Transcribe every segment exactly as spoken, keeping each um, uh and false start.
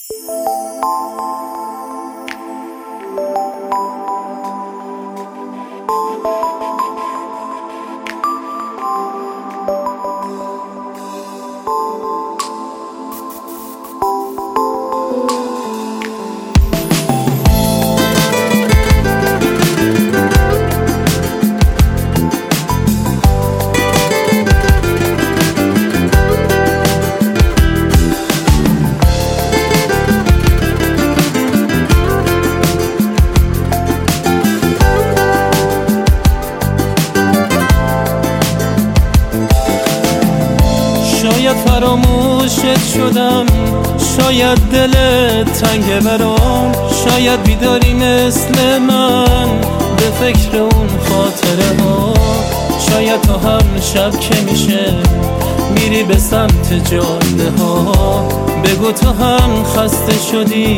شاید فراموشت شدم، شاید دلت تنگه برام، شاید بیداری مثل من به فکر اون خاطره ها. شاید تو هم شب که میشه میری به سمت جاده ها، بگو تو هم خسته شدی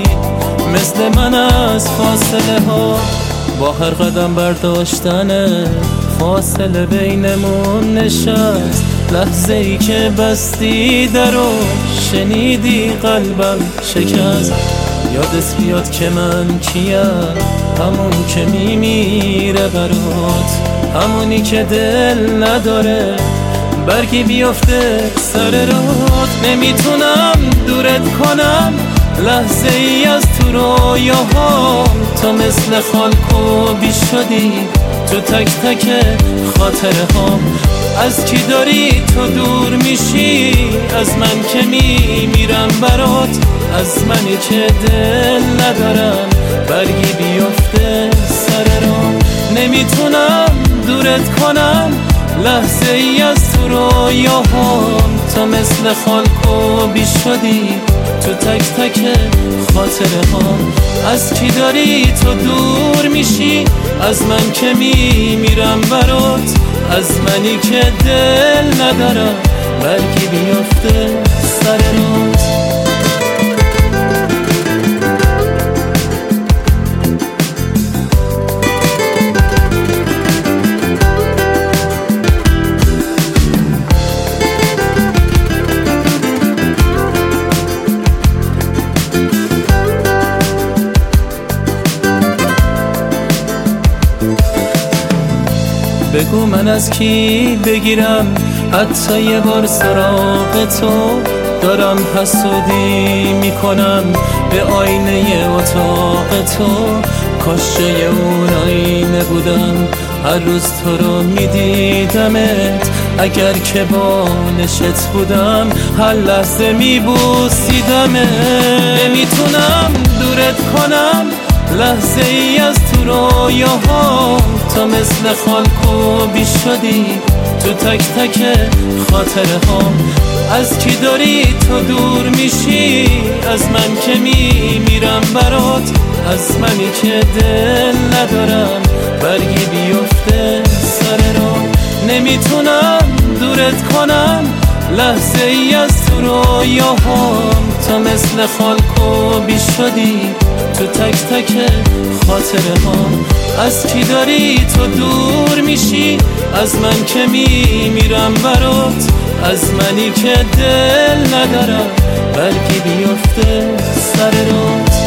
مثل من از فاصله ها. با هر قدم برداشتن فاصله بینمون نشست، لحظه ای که بستی درو شنیدی قلبم شکست. یادت بیاد که من کیم، همون که میمیره برات، همونی که دل نداره برگی بیفته سر رات. نمیتونم دورت کنم لحظه ای از تو رویاهام، تو مثل خالکو بی شدی تو تک تک خاطره هام. از کی داری تو دور میشی؟ از من که میمیرم برات، از منی که دل ندارم برگی بیفته سر رام. نمیتونم دورت کنم لحظه ای از تو رویاهام، تو مثل خالکو بی شدی تو تک تک خاطره هام. از کی داری تو دور میشی؟ از من که میمیرم برات، از منی که دل ندارم برگی بیفته سر رات. بگو من از کی بگیرم حتی یه بار سراغ تو، دارم حسودی میکنم به آینه اتاق تو. کاش جای اون آینه بودم هر روز تو رو میدیدمت، اگر که بالشت بودم هر لحظه میبوسیدمت. نمیتونم دورت کنم لحظه ای از تو رویاهام، تو مثل خالکو بی شدی تو تک تک خاطره هام. از کی داری تو دور میشی؟ از من که میمیرم برات، از منی که دل ندارم برگی بیفته سر رام. نمیتونم دورت کنم لحظه ای از تو رویاهام، تو مثل خالکو بی شدی تو تک تک خاطره هام. از کی داری تو دور میشی؟ از من که میمیرم برات، از منی که دل ندارم برگی بیفته سر رات.